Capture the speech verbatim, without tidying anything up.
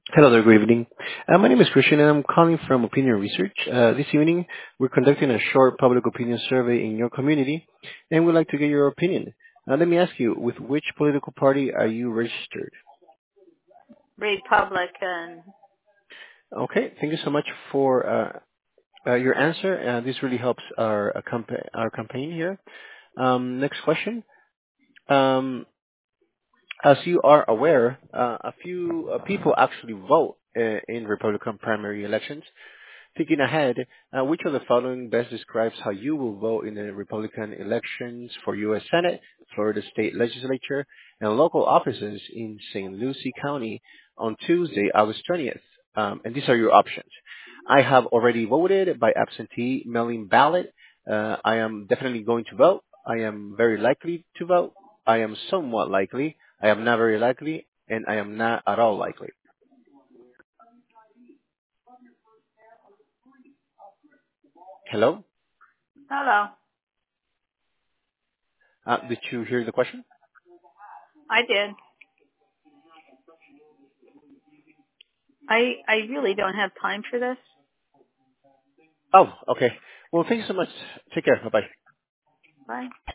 Hello there, good evening. Uh, my name is Christian and I'm calling from Opinion Research. Uh, this evening, we're conducting a short public opinion survey in your community and we'd like to get your opinion. Uh, let me ask you, with which political party are you registered? Republican. Okay, thank you so much for uh, uh, your answer. Uh, this really helps our, uh, campa- our campaign here. Um, next question. Um, as you are aware, uh, a few uh, people actually vote uh, in Republican primary elections. Thinking ahead, uh, which of the following best describes how you will vote in the Republican elections for U S. Senate, Florida State Legislature, and local offices in Saint Lucie County on Tuesday, August twentieth? Um, and these are your options. I have already voted by absentee mailing ballot. Uh, I am definitely going to vote. I am very likely to vote. I am somewhat likely. I am not very likely. And I am not at all likely. Hello? Hello. Uh, did you hear the question? I did. I I really don't have time for this. Oh, okay. Well, thank you so much. Take care. Bye-bye. Bye.